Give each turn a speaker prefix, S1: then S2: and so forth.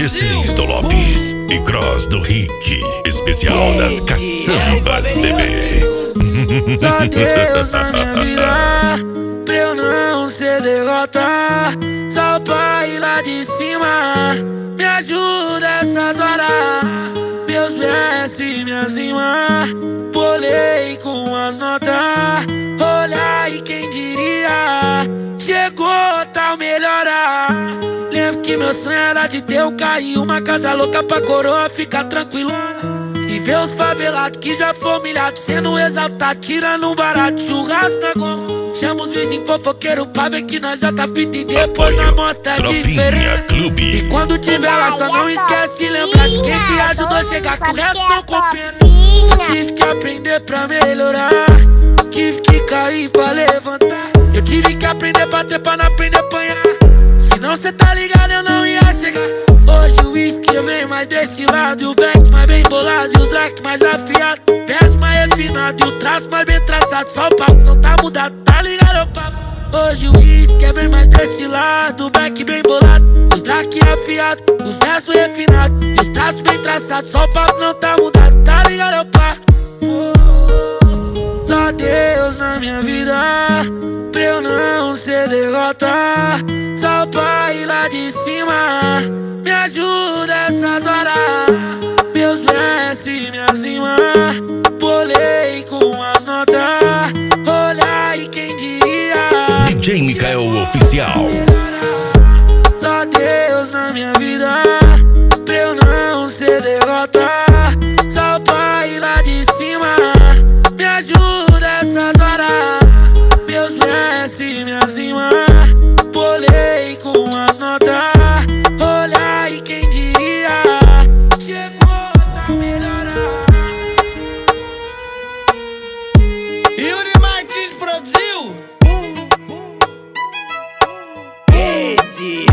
S1: 16 do Lopes e Cross do Rick, especial das caçambas, bebê.
S2: Só Deus na minha vida, pra eu não ser derrota. Só o Pai lá de cima me ajuda essas horas. Deus desce minha cima, bolei com as notas. Olha aí quem diria, chegou tal melhora. Lembro que meu sonho era de ter o carro e uma casa louca pra coroa ficar tranquilona. E ver os favelados que já foram humilhados sendo exaltados, tirando um barato, churrasco na goma. Chama os vizinhos fofoqueiros pra ver que nós já tá fita e depois nós mostra a diferença.
S1: Clube.
S2: E quando tiver lá só não esquece de lembrar de quem te ajudou a chegar, que o resto não compensa. Tive que aprender pra melhorar, tive que cair pra levantar. Eu tive que aprender pra ter pra não aprender a apanhar. Senão cê tá ligado, eu não ia chegar. Hoje o whisky vem mais destilado, e o back mais bem bolado, e os drag mais afiado, verso mais refinado e o traço mais bem traçado. Só o papo não tá mudado, tá ligado o papo? Hoje o whisky é bem mais destilado, o back bem bolado, os drag afiado, os versos refinados e os traços bem traçados. Só o papo não tá mudado, tá ligado o papo? Só Deus na minha vida, pra eu não ser derrota. Só o Pai lá de cima me ajuda essas horas. Deus desce minha cima, bolei com as notas. Olha aí quem diria,
S1: DJ Mikael Oficial.
S2: só Deus na minha vida, pra eu não ser derrota. Só o Pai lá de cima me ajuda essas horas. Deus desce minha cima, bolei com as notas. Olha aí quem diria, chegou tá melhorando.
S3: Yuri Martins produziu. Esse